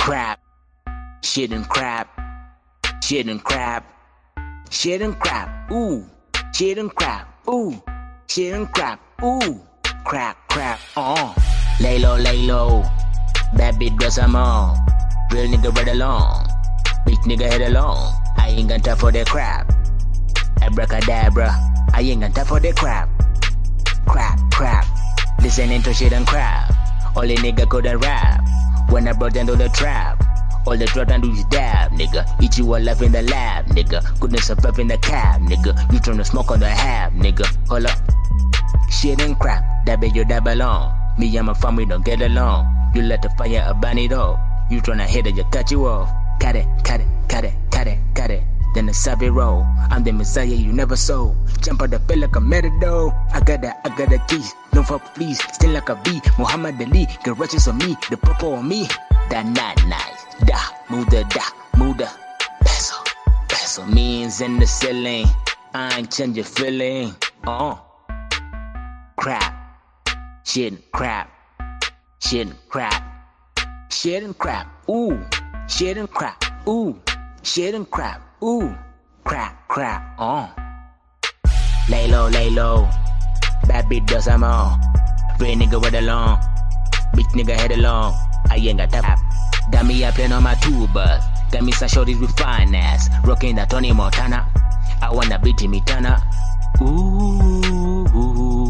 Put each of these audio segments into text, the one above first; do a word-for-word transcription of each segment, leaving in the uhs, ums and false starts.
crap, shit and crap, shit and crap, shit and crap, ooh, shit and crap, ooh, shit and crap, ooh, crap, crap, uh. Lay low, lay low, bad bitch dress I'm on, real nigga right along, bitch nigga head along, I ain't got time for that crap, abracadabra, I ain't got time for that crap, crap, crap, listening to shit and crap, only nigga couldn't rap, when I brought them to the trap, all the drug and do is dab, nigga, eat you alive in the lab, nigga, couldn't survive in the cab, nigga, you tryna smoke on the hab, nigga, hold up, shit and crap, that be you that belong, me and my family don't get along, you let the fire a burn it off, you tryna hit it, you cut you off, cut it, cut it, cut it, cut it, cut it, then the savvy roll, I'm the messiah you never saw, jump out the bed like a matador, I got the, I got the keys, no fuck please, still like a B, Muhammad Ali, get righteous on me, the purple on me, that not nice, da, move the da, move the, peso, peso, means in the ceiling, I ain't change your feeling, uh, crap, shit and crap, shit and crap, shit and crap, ooh, shit and crap, ooh, shit and crap, ooh, crap, crap, uh. Lay low, lay low, bad bitch does I'm on, real nigga right along, bitch nigga head along, I ain't got tap, got me up playing on my tour bus, got me some shorties with fine ass, rocking that Tony Montana, I wanna beat me Turner, ooh, ooh,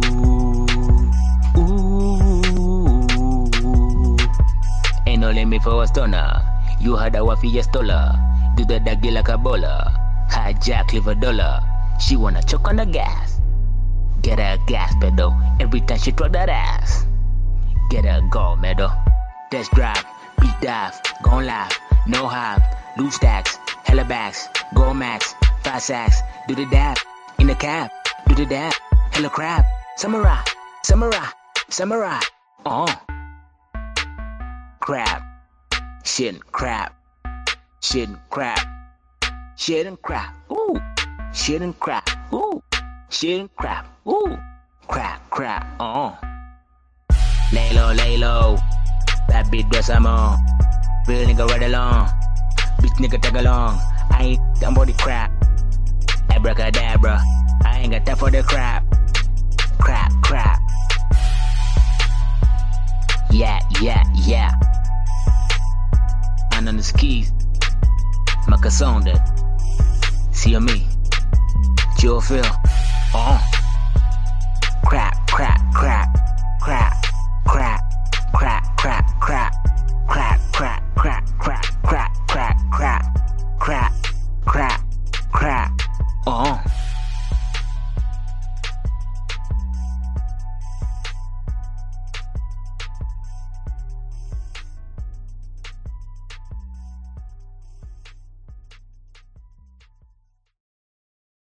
ooh, ain't no limit for a stunner, you had a waffy stola, do the daggy like a bowler, hijack live a dollar, she wanna choke on the gas, get her a gas pedal, every time she throw that ass, get her a gold medal, test drive, beat dive, gon' live, no hive, loose stacks, hella bags, go max, five sacks, do the dab, in the cab, do the dab, hella crap, samurai, samurai, samurai, uh, crap, shit and crap, shit and crap, shit and crap, ooh, shit and crap, ooh, shit and crap, ooh, crap, crap, uh. Lay low, lay low, that bitch dress I'm on, real nigga right along, bitch nigga tag along, I ain't done for the crap, abracadabra, I ain't got time for the crap, crap, crap, yeah, yeah, yeah. And on the skis, makasonde, see me, chill feel, uh.